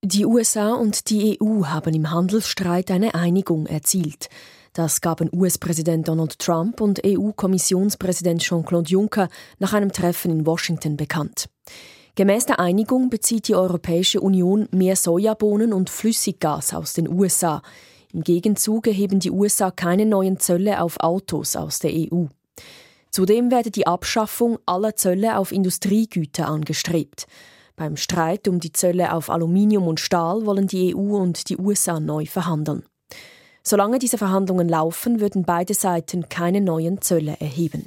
Die USA und die EU haben im Handelsstreit eine Einigung erzielt. Das gaben US-Präsident Donald Trump und EU-Kommissionspräsident Jean-Claude Juncker nach einem Treffen in Washington bekannt. Gemäss der Einigung bezieht die Europäische Union mehr Sojabohnen und Flüssiggas aus den USA. Im Gegenzug erheben die USA keine neuen Zölle auf Autos aus der EU. Zudem werde die Abschaffung aller Zölle auf Industriegüter angestrebt. Beim Streit um die Zölle auf Aluminium und Stahl wollen die EU und die USA neu verhandeln. Solange diese Verhandlungen laufen, würden beide Seiten keine neuen Zölle erheben.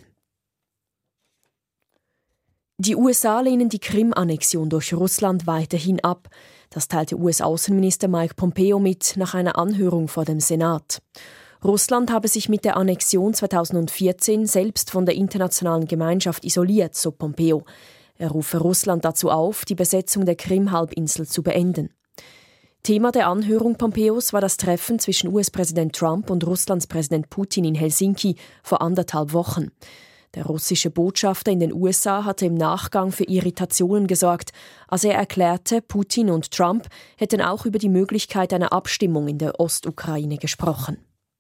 Die USA lehnen die Krim-Annexion durch Russland weiterhin ab. Das teilte US-Außenminister Mike Pompeo mit nach einer Anhörung vor dem Senat. Russland habe sich mit der Annexion 2014 selbst von der internationalen Gemeinschaft isoliert, so Pompeo. Er rufe Russland dazu auf, die Besetzung der Krim-Halbinsel zu beenden. Thema der Anhörung Pompeos war das Treffen zwischen US-Präsident Trump und Russlands Präsident Putin in Helsinki vor 1,5 Wochen. Der russische Botschafter in den USA hatte im Nachgang für Irritationen gesorgt, als er erklärte, Putin und Trump hätten auch über die Möglichkeit einer Abstimmung in der Ostukraine gesprochen.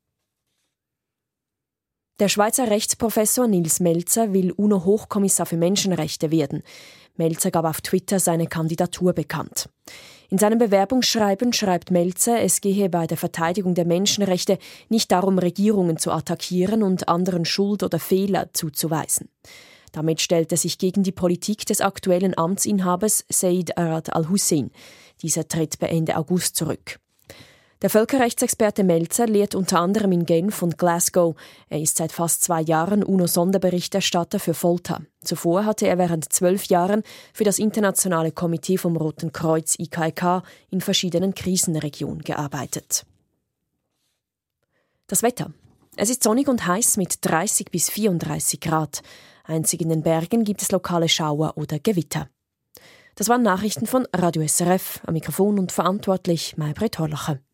Der Schweizer Rechtsprofessor Nils Melzer will UNO-Hochkommissar für Menschenrechte werden. Melzer gab auf Twitter seine Kandidatur bekannt. In seinem Bewerbungsschreiben schreibt Melzer, es gehe bei der Verteidigung der Menschenrechte nicht darum, Regierungen zu attackieren und anderen Schuld oder Fehler zuzuweisen. Damit stellt er sich gegen die Politik des aktuellen Amtsinhabers Said Arad al-Hussein. Dieser tritt bei Ende August zurück. Der Völkerrechtsexperte Melzer lehrt unter anderem in Genf und Glasgow. Er ist seit fast 2 Jahren UNO-Sonderberichterstatter für Folter. Zuvor hatte er während 12 Jahren für das Internationale Komitee vom Roten Kreuz IKK in verschiedenen Krisenregionen gearbeitet. Das Wetter. Es ist sonnig und heiß mit 30 bis 34 Grad. Einzig in den Bergen gibt es lokale Schauer oder Gewitter. Das waren Nachrichten von Radio SRF. Am Mikrofon und verantwortlich Maybrit Horlacher.